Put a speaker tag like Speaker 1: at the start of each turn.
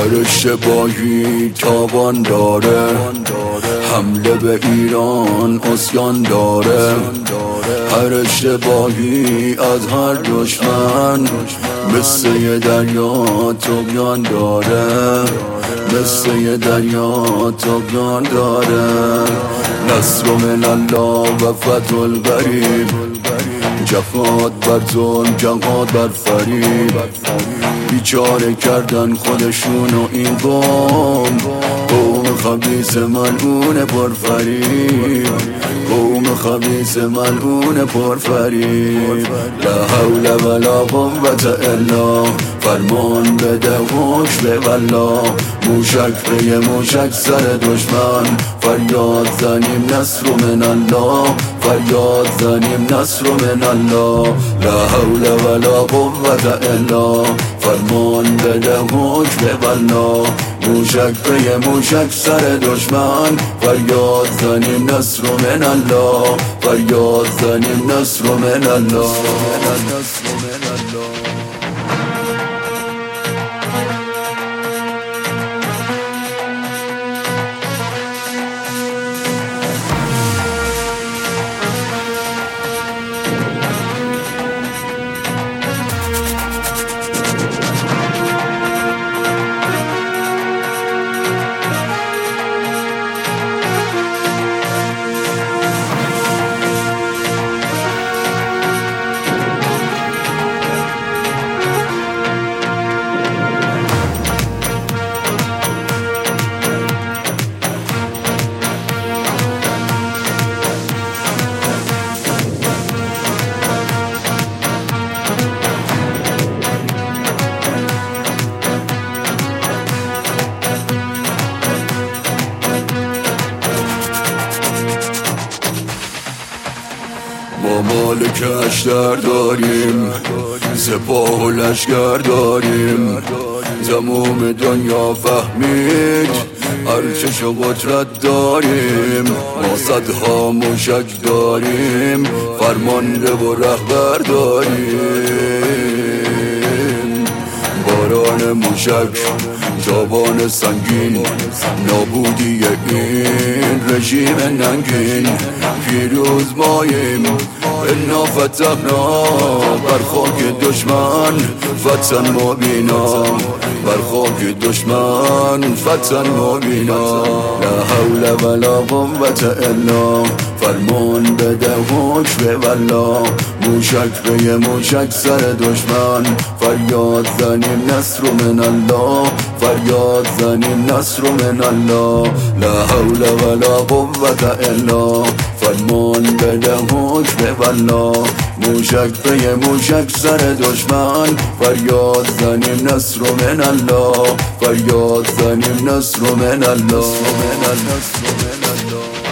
Speaker 1: هر اشتباهی تاوان داره، حمله به ایران عصیان داره. هر اشتباهی از هر دشمن مثل یه دریا طغیان داره، مثل یه دریا طغیان داره. نصر من الله و فتح القریب، جهاد بر ظلم جهاد بر فریب. بیچاره کردن خودشون و این قوم خبیث ملعون پرفریب، قوم خبیث ملعون پرفریب. لا حول ولا قوة الا فرمان بده حکم به والله. موشک به موشک سر دشمن، فریاد زنیم نصر من الله، فریاد زنیم نصر من الله. لا حول ولا قوة الا فرمان بده حکم به والله. موشک به موشک سر دشمن، فریاد زنیم نصر من الله، فریاد زنیم نصر من الله. ما مالکش در داریم، سپاه و لشکر داریم. تمام دنیا فهمید ارتش و قدرت داریم. ما صدها موشک داریم، فرمانده و رهبر داریم. باران موشک تابان سنگین، نابودی این رژیم ننگین. پیروز ماییم انا فتحنا، بر خاک دشمن فتح مبینا، بر خاک دشمن فتح مبینا. لا حول ولا قوة الا فرمان بده حکم به والله. موشک به موشک سر دشمن، فریاد زنیم نصر من الله، فریاد زنیم نصر من الله. لا حول ولا قوة الا فرمان بده حکم به والله. موشک به موشک سر دشمن، فریاد زنیم نصر من الله، فریاد زنیم نصر من الله.